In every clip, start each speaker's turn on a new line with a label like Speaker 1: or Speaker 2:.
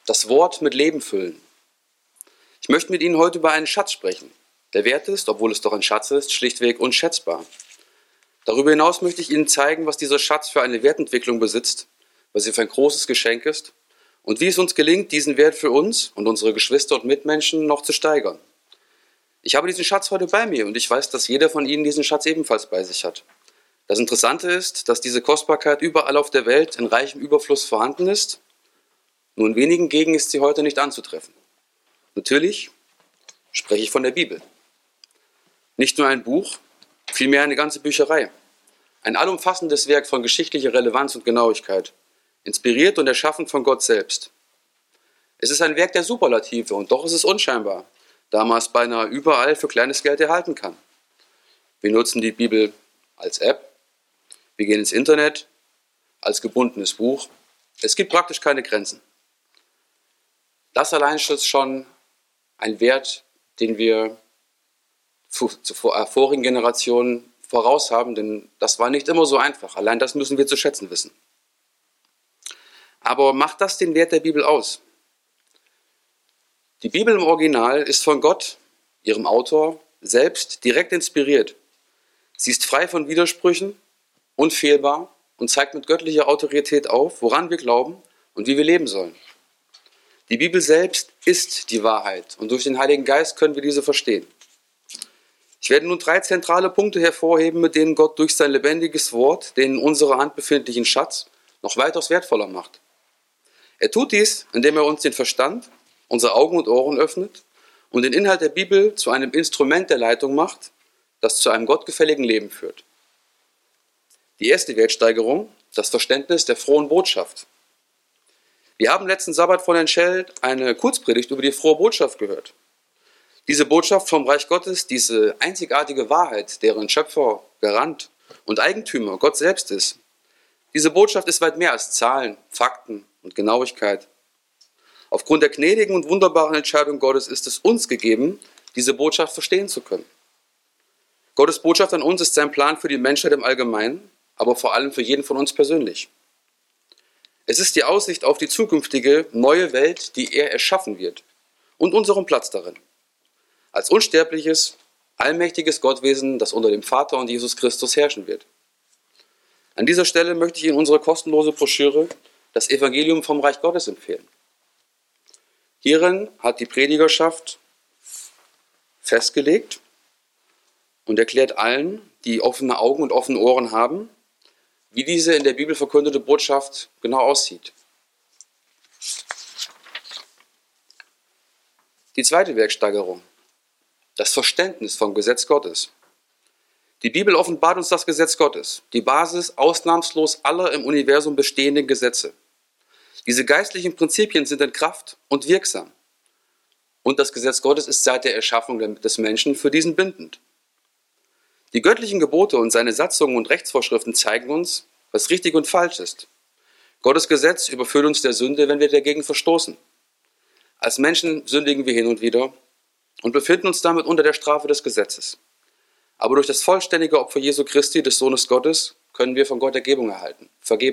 Speaker 1: Das Wort mit Leben füllen. Ich möchte mit Ihnen heute über einen Schatz sprechen. Der Wert ist, obwohl es doch ein Schatz ist, schlichtweg unschätzbar. Darüber hinaus möchte ich Ihnen zeigen, was dieser Schatz für eine Wertentwicklung besitzt, was er für ein großes Geschenk ist und wie es uns gelingt, diesen Wert für uns und unsere Geschwister und Mitmenschen noch zu steigern. Ich habe diesen Schatz heute bei mir und ich weiß, dass jeder von Ihnen diesen Schatz ebenfalls bei sich hat. Das Interessante ist, dass diese Kostbarkeit überall auf der Welt in reichem Überfluss vorhanden ist. Nur in wenigen Gegenden ist sie heute nicht anzutreffen. Natürlich spreche ich von der Bibel. Nicht nur ein Buch, vielmehr eine ganze Bücherei. Ein allumfassendes Werk von geschichtlicher Relevanz und Genauigkeit, inspiriert und erschaffen von Gott selbst. Es ist ein Werk der Superlative und doch ist es unscheinbar, da man es beinahe überall für kleines Geld erhalten kann. Wir nutzen die Bibel als App, wir gehen ins Internet, als gebundenes Buch. Es gibt praktisch keine Grenzen. Das allein ist schon ein Wert, den wir zu vorigen Generationen voraus haben, denn das war nicht immer so einfach. Allein das müssen wir zu schätzen wissen. Aber macht das den Wert der Bibel aus? Die Bibel im Original ist von Gott, ihrem Autor, selbst direkt inspiriert. Sie ist frei von Widersprüchen, unfehlbar und zeigt mit göttlicher Autorität auf, woran wir glauben und wie wir leben sollen. Die Bibel selbst ist die Wahrheit und durch den Heiligen Geist können wir diese verstehen. Ich werde nun 3 zentrale Punkte hervorheben, mit denen Gott durch sein lebendiges Wort den in unserer Hand befindlichen Schatz noch weitaus wertvoller macht. Er tut dies, indem er uns den Verstand, unsere Augen und Ohren öffnet und den Inhalt der Bibel zu einem Instrument der Leitung macht, das zu einem gottgefälligen Leben führt. Die erste Wertsteigerung, das Verständnis der frohen Botschaft. Wir haben letzten Sabbat von Herrn Schell eine Kurzpredigt über die frohe Botschaft gehört. Diese Botschaft vom Reich Gottes, diese einzigartige Wahrheit, deren Schöpfer, Garant und Eigentümer Gott selbst ist, diese Botschaft ist weit mehr als Zahlen, Fakten und Genauigkeit. Aufgrund der gnädigen und wunderbaren Entscheidung Gottes ist es uns gegeben, diese Botschaft verstehen zu können. Gottes Botschaft an uns ist sein Plan für die Menschheit im Allgemeinen, aber vor allem für jeden von uns persönlich. Es ist die Aussicht auf die zukünftige neue Welt, die er erschaffen wird und unseren Platz darin. Als unsterbliches, allmächtiges Gottwesen, das unter dem Vater und Jesus Christus herrschen wird. An dieser Stelle möchte ich Ihnen unsere kostenlose Broschüre, das Evangelium vom Reich Gottes, empfehlen. Hierin hat die Predigerschaft festgelegt und erklärt allen, die offene Augen und offene Ohren haben, wie diese in der Bibel verkündete Botschaft genau aussieht. Die zweite Werksteigerung, das Verständnis vom Gesetz Gottes. Die Bibel offenbart uns das Gesetz Gottes, die Basis ausnahmslos aller im Universum bestehenden Gesetze. Diese geistlichen Prinzipien sind in Kraft und wirksam. Und das Gesetz Gottes ist seit der Erschaffung des Menschen für diesen bindend. Die göttlichen Gebote und seine Satzungen und Rechtsvorschriften zeigen uns, was richtig und falsch ist. Gottes Gesetz überführt uns der Sünde, wenn wir dagegen verstoßen. Als Menschen sündigen wir hin und wieder und befinden uns damit unter der Strafe des Gesetzes. Aber durch das vollständige Opfer Jesu Christi, des Sohnes Gottes, können wir von Gott Vergebung erhalten.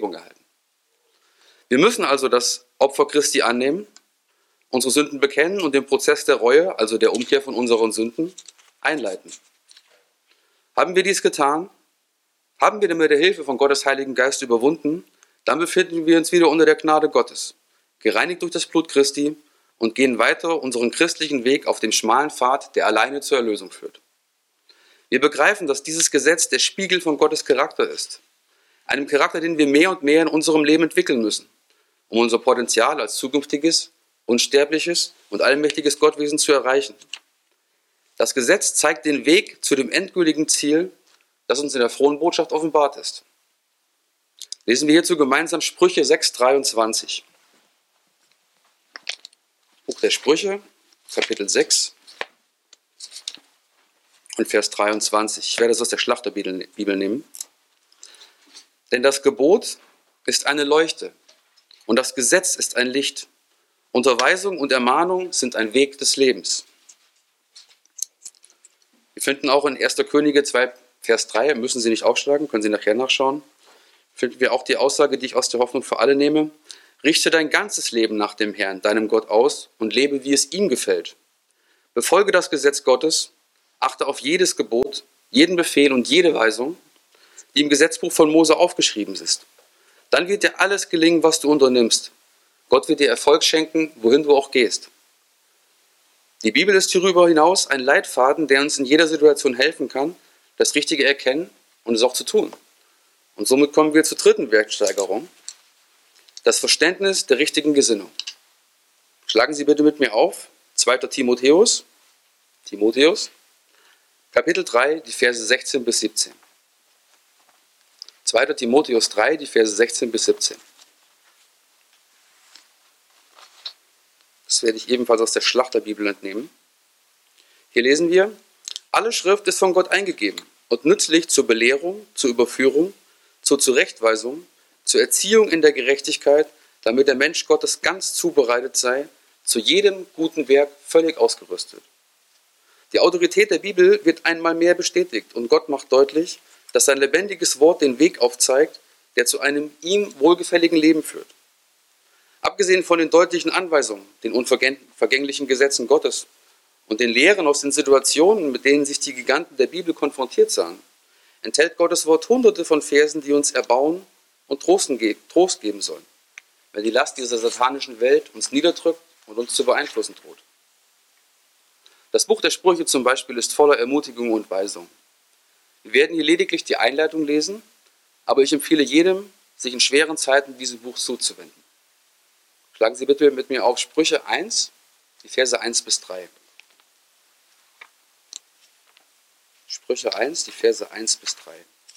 Speaker 1: Wir müssen also das Opfer Christi annehmen, unsere Sünden bekennen und den Prozess der Reue, also der Umkehr von unseren Sünden, einleiten. Haben wir dies getan, haben wir mit der Hilfe von Gottes Heiligen Geist überwunden, dann befinden wir uns wieder unter der Gnade Gottes, gereinigt durch das Blut Christi und gehen weiter unseren christlichen Weg auf dem schmalen Pfad, der alleine zur Erlösung führt. Wir begreifen, dass dieses Gesetz der Spiegel von Gottes Charakter ist, einem Charakter, den wir mehr und mehr in unserem Leben entwickeln müssen, um unser Potenzial als zukünftiges, unsterbliches und allmächtiges Gottwesen zu erreichen. Das Gesetz zeigt den Weg zu dem endgültigen Ziel, das uns in der frohen Botschaft offenbart ist. Lesen wir hierzu gemeinsam Sprüche 6,23. Buch der Sprüche, Kapitel 6 und Vers 23. Ich werde es aus der Schlachterbibel nehmen. Denn das Gebot ist eine Leuchte und das Gesetz ist ein Licht. Unterweisung und Ermahnung sind ein Weg des Lebens. Wir finden auch in 1. Könige 2, Vers 3, müssen Sie nicht aufschlagen, können Sie nachher nachschauen, finden wir auch die Aussage, die ich aus der Hoffnung für alle nehme. Richte dein ganzes Leben nach dem Herrn, deinem Gott aus und lebe, wie es ihm gefällt. Befolge das Gesetz Gottes, achte auf jedes Gebot, jeden Befehl und jede Weisung, die im Gesetzbuch von Mose aufgeschrieben ist. Dann wird dir alles gelingen, was du unternimmst. Gott wird dir Erfolg schenken, wohin du auch gehst. Die Bibel ist hierüber hinaus ein Leitfaden, der uns in jeder Situation helfen kann, das Richtige erkennen und es auch zu tun. Und somit kommen wir zur dritten Wertsteigerung, das Verständnis der richtigen Gesinnung. Schlagen Sie bitte mit mir auf, 2. Timotheus, Kapitel 3, die Verse 16 bis 17. 2. Timotheus 3, die Verse 16 bis 17. Das werde ich ebenfalls aus der Schlachterbibel entnehmen. Hier lesen wir: Alle Schrift ist von Gott eingegeben und nützlich zur Belehrung, zur Überführung, zur Zurechtweisung, zur Erziehung in der Gerechtigkeit, damit der Mensch Gottes ganz zubereitet sei, zu jedem guten Werk völlig ausgerüstet. Die Autorität der Bibel wird einmal mehr bestätigt und Gott macht deutlich, dass sein lebendiges Wort den Weg aufzeigt, der zu einem ihm wohlgefälligen Leben führt. Abgesehen von den deutlichen Anweisungen, den unvergänglichen Gesetzen Gottes und den Lehren aus den Situationen, mit denen sich die Giganten der Bibel konfrontiert sahen, enthält Gottes Wort hunderte von Versen, die uns erbauen und Trost geben sollen, wenn die Last dieser satanischen Welt uns niederdrückt und uns zu beeinflussen droht. Das Buch der Sprüche zum Beispiel ist voller Ermutigung und Weisung. Wir werden hier lediglich die Einleitung lesen, aber ich empfehle jedem, sich in schweren Zeiten diesem Buch zuzuwenden. Schlagen Sie bitte mit mir auf Sprüche 1, die Verse 1 bis 3. Sprüche 1, die Verse 1 bis 3.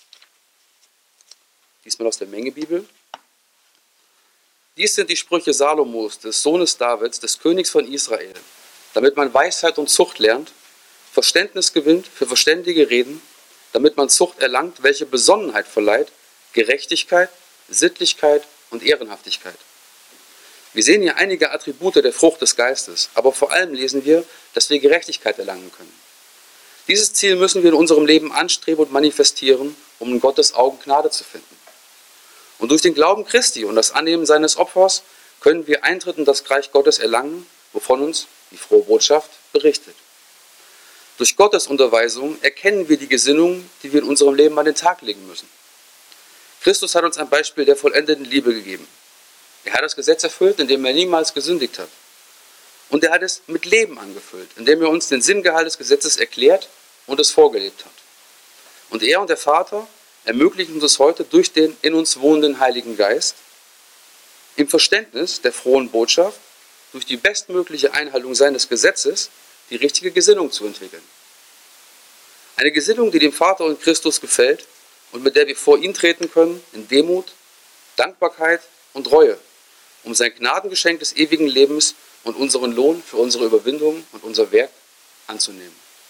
Speaker 1: Diesmal aus der Mengebibel. Dies sind die Sprüche Salomos, des Sohnes Davids, des Königs von Israel, damit man Weisheit und Zucht lernt, Verständnis gewinnt für verständige Reden, damit man Zucht erlangt, welche Besonnenheit verleiht, Gerechtigkeit, Sittlichkeit und Ehrenhaftigkeit. Wir sehen hier einige Attribute der Frucht des Geistes, aber vor allem lesen wir, dass wir Gerechtigkeit erlangen können. Dieses Ziel müssen wir in unserem Leben anstreben und manifestieren, um in Gottes Augen Gnade zu finden. Und durch den Glauben Christi und das Annehmen seines Opfers können wir Eintritt in das Reich Gottes erlangen, wovon uns die frohe Botschaft berichtet. Durch Gottes Unterweisung erkennen wir die Gesinnung, die wir in unserem Leben an den Tag legen müssen. Christus hat uns ein Beispiel der vollendeten Liebe gegeben. Er hat das Gesetz erfüllt, indem er niemals gesündigt hat. Und er hat es mit Leben angefüllt, indem er uns den Sinngehalt des Gesetzes erklärt und es vorgelebt hat. Und er und der Vater ermöglichen uns es heute durch den in uns wohnenden Heiligen Geist, im Verständnis der frohen Botschaft, durch die bestmögliche Einhaltung seines Gesetzes, die richtige Gesinnung zu entwickeln. Eine Gesinnung, die dem Vater und Christus gefällt und mit der wir vor ihn treten können in Demut, Dankbarkeit und Reue, um sein Gnadengeschenk des ewigen Lebens und unseren Lohn für unsere Überwindung und unser Werk anzunehmen.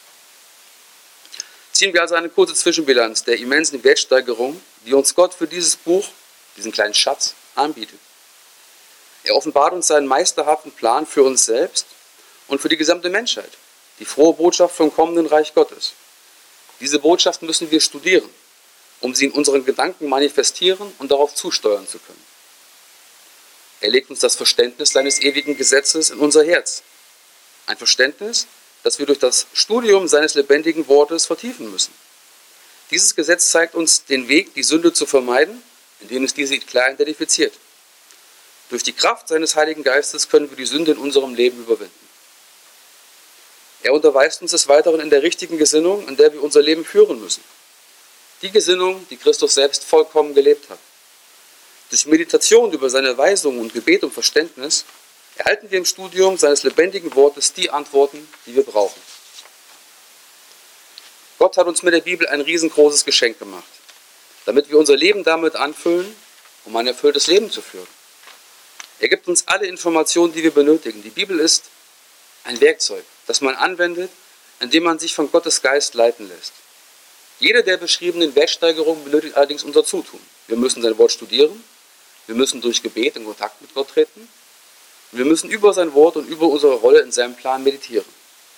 Speaker 1: Ziehen wir also eine kurze Zwischenbilanz der immensen Wertsteigerung, die uns Gott für dieses Buch, diesen kleinen Schatz, anbietet. Er offenbart uns seinen meisterhaften Plan für uns selbst und für die gesamte Menschheit, die frohe Botschaft vom kommenden Reich Gottes. Diese Botschaft müssen wir studieren, um sie in unseren Gedanken manifestieren und darauf zusteuern zu können. Er legt uns das Verständnis seines ewigen Gesetzes in unser Herz. Ein Verständnis, das wir durch das Studium seines lebendigen Wortes vertiefen müssen. Dieses Gesetz zeigt uns den Weg, die Sünde zu vermeiden, indem es diese klar identifiziert. Durch die Kraft seines Heiligen Geistes können wir die Sünde in unserem Leben überwinden. Er unterweist uns des Weiteren in der richtigen Gesinnung, in der wir unser Leben führen müssen. Die Gesinnung, die Christus selbst vollkommen gelebt hat. Durch Meditation über seine Weisungen und Gebet um Verständnis erhalten wir im Studium seines lebendigen Wortes die Antworten, die wir brauchen. Gott hat uns mit der Bibel ein riesengroßes Geschenk gemacht, damit wir unser Leben damit anfüllen, um ein erfülltes Leben zu führen. Er gibt uns alle Informationen, die wir benötigen. Die Bibel ist ein Werkzeug, das man anwendet, indem man sich von Gottes Geist leiten lässt. Jede der beschriebenen Wertsteigerungen benötigt allerdings unser Zutun. Wir müssen sein Wort studieren, wir müssen durch Gebet in Kontakt mit Gott treten und wir müssen über sein Wort und über unsere Rolle in seinem Plan meditieren.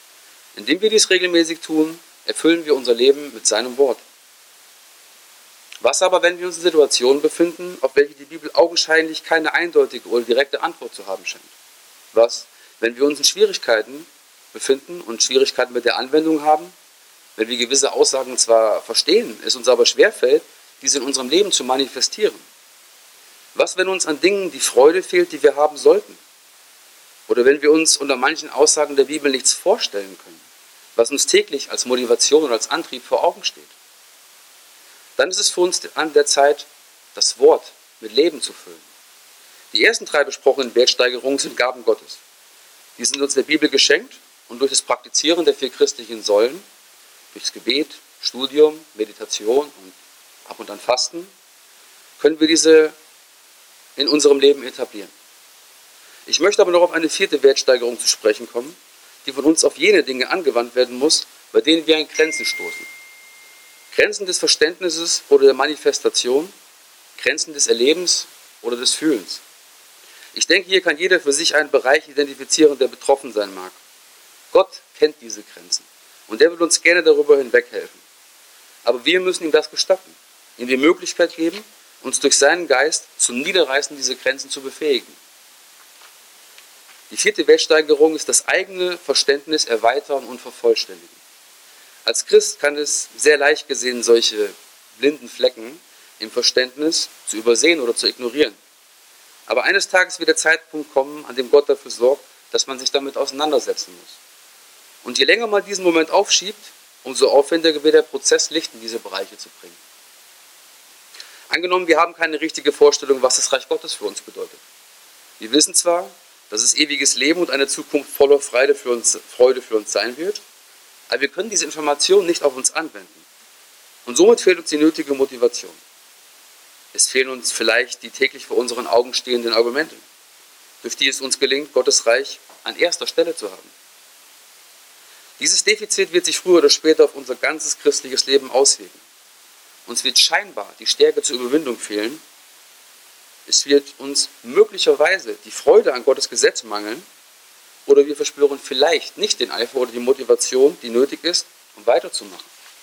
Speaker 1: Indem wir dies regelmäßig tun, erfüllen wir unser Leben mit seinem Wort. Was aber, wenn wir uns in Situationen befinden, auf welche die Bibel augenscheinlich keine eindeutige oder direkte Antwort zu haben scheint? Was, wenn wir uns in Schwierigkeiten befinden und Schwierigkeiten mit der Anwendung haben, wenn wir gewisse Aussagen zwar verstehen, es uns aber schwerfällt, diese in unserem Leben zu manifestieren? Was, wenn uns an Dingen die Freude fehlt, die wir haben sollten? Oder wenn wir uns unter manchen Aussagen der Bibel nichts vorstellen können, was uns täglich als Motivation und als Antrieb vor Augen steht? Dann ist es für uns an der Zeit, das Wort mit Leben zu füllen. Die ersten 3 besprochenen Wertsteigerungen sind Gaben Gottes. Die sind uns in der Bibel geschenkt und durch das Praktizieren der 4 christlichen Säulen, durchs Gebet, Studium, Meditation und ab und an Fasten, können wir diese in unserem Leben etablieren. Ich möchte aber noch auf eine 4. Wertsteigerung zu sprechen kommen, die von uns auf jene Dinge angewandt werden muss, bei denen wir an Grenzen stoßen. Grenzen des Verständnisses oder der Manifestation, Grenzen des Erlebens oder des Fühlens. Ich denke, hier kann jeder für sich einen Bereich identifizieren, der betroffen sein mag. Gott kennt diese Grenzen und er will uns gerne darüber hinweghelfen. Aber wir müssen ihm das gestatten, ihm die Möglichkeit geben, uns durch seinen Geist zum Niederreißen dieser Grenzen zu befähigen. Die 4. Wertsteigerung ist das eigene Verständnis erweitern und vervollständigen. Als Christ kann es sehr leicht gesehen, solche blinden Flecken im Verständnis zu übersehen oder zu ignorieren. Aber eines Tages wird der Zeitpunkt kommen, an dem Gott dafür sorgt, dass man sich damit auseinandersetzen muss. Und je länger man diesen Moment aufschiebt, umso aufwendiger wird der Prozess, Licht in diese Bereiche zu bringen. Angenommen, wir haben keine richtige Vorstellung, was das Reich Gottes für uns bedeutet. Wir wissen zwar, dass es ewiges Leben und eine Zukunft voller Freude für uns sein wird, aber wir können diese Informationen nicht auf uns anwenden. Und somit fehlt uns die nötige Motivation. Es fehlen uns vielleicht die täglich vor unseren Augen stehenden Argumente, durch die es uns gelingt, Gottes Reich an erster Stelle zu haben. Dieses Defizit wird sich früher oder später auf unser ganzes christliches Leben auswirken. Uns wird scheinbar die Stärke zur Überwindung fehlen. Es wird uns möglicherweise die Freude an Gottes Gesetz mangeln oder wir verspüren vielleicht nicht den Eifer oder die Motivation, die nötig ist, um weiterzumachen.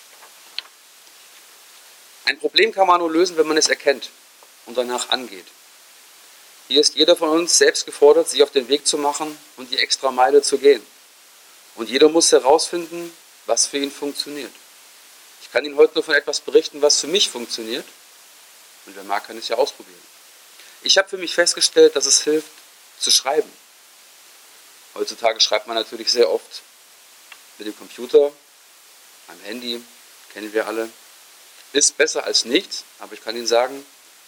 Speaker 1: Ein Problem kann man nur lösen, wenn man es erkennt und danach angeht. Hier ist jeder von uns selbst gefordert, sich auf den Weg zu machen und die extra Meile zu gehen. Und jeder muss herausfinden, was für ihn funktioniert. Ich kann Ihnen heute nur von etwas berichten, was für mich funktioniert. Und wer mag, kann es ja ausprobieren. Ich habe für mich festgestellt, dass es hilft, zu schreiben. Heutzutage schreibt man natürlich sehr oft mit dem Computer, am Handy, kennen wir alle. Ist besser als nichts, aber ich kann Ihnen sagen,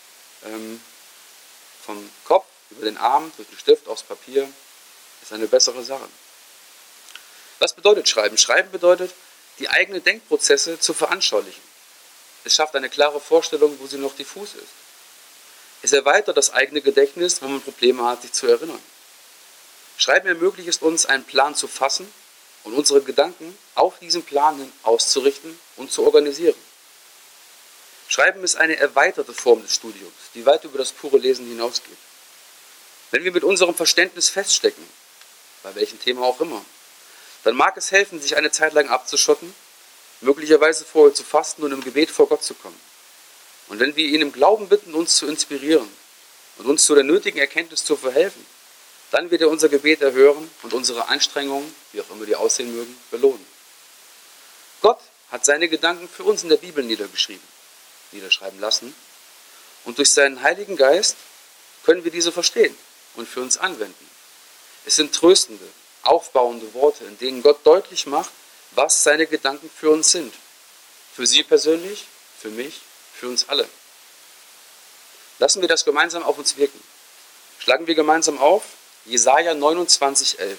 Speaker 1: vom Kopf über den Arm, durch den Stift aufs Papier, ist eine bessere Sache. Was bedeutet Schreiben? Schreiben bedeutet, die eigenen Denkprozesse zu veranschaulichen. Es schafft eine klare Vorstellung, wo sie noch diffus ist. Es erweitert das eigene Gedächtnis, wo man Probleme hat, sich zu erinnern. Schreiben ermöglicht es uns, einen Plan zu fassen und unsere Gedanken auf diesen Plan hin auszurichten und zu organisieren. Schreiben ist eine erweiterte Form des Studiums, die weit über das pure Lesen hinausgeht. Wenn wir mit unserem Verständnis feststecken, bei welchem Thema auch immer, dann mag es helfen, sich eine Zeit lang abzuschotten, möglicherweise vorher zu fasten und im Gebet vor Gott zu kommen. Und wenn wir ihn im Glauben bitten, uns zu inspirieren und uns zu der nötigen Erkenntnis zu verhelfen, dann wird er unser Gebet erhören und unsere Anstrengungen, wie auch immer die aussehen mögen, belohnen. Gott hat seine Gedanken für uns in der Bibel niederschreiben lassen. Und durch seinen Heiligen Geist können wir diese verstehen und für uns anwenden. Es sind tröstende, aufbauende Worte, in denen Gott deutlich macht, was seine Gedanken für uns sind. Für Sie persönlich, für mich, für uns alle. Lassen wir das gemeinsam auf uns wirken. Schlagen wir gemeinsam auf Jesaja 29,11.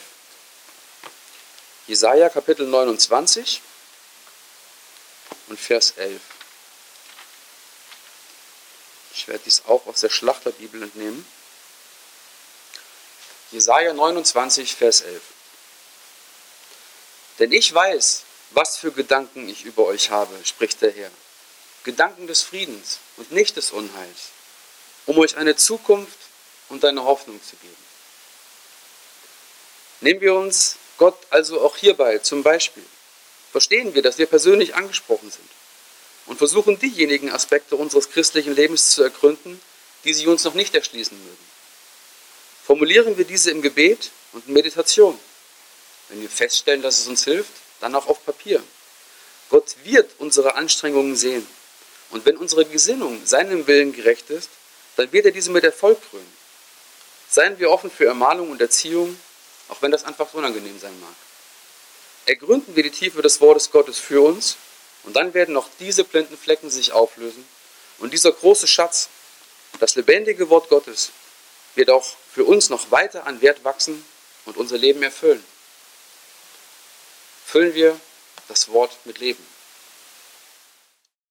Speaker 1: Jesaja Kapitel 29 und Vers 11. Ich werde dies auch aus der Schlachterbibel entnehmen. Jesaja 29, Vers 11. Denn ich weiß, was für Gedanken ich über euch habe, spricht der Herr. Gedanken des Friedens und nicht des Unheils, um euch eine Zukunft und eine Hoffnung zu geben. Nehmen wir uns Gott also auch hierbei zum Beispiel. Verstehen wir, dass wir persönlich angesprochen sind und versuchen diejenigen Aspekte unseres christlichen Lebens zu ergründen, die sich uns noch nicht erschließen mögen. Formulieren wir diese im Gebet und in Meditation. Wenn wir feststellen, dass es uns hilft, dann auch auf Papier. Gott wird unsere Anstrengungen sehen. Und wenn unsere Gesinnung seinem Willen gerecht ist, dann wird er diese mit Erfolg krönen. Seien wir offen für Ermahnung und Erziehung, auch wenn das anfangs unangenehm sein mag. Ergründen wir die Tiefe des Wortes Gottes für uns, und dann werden auch diese blinden Flecken sich auflösen. Und dieser große Schatz, das lebendige Wort Gottes, wird auch für uns noch weiter an Wert wachsen und unser Leben erfüllen. Füllen wir das Wort mit Leben.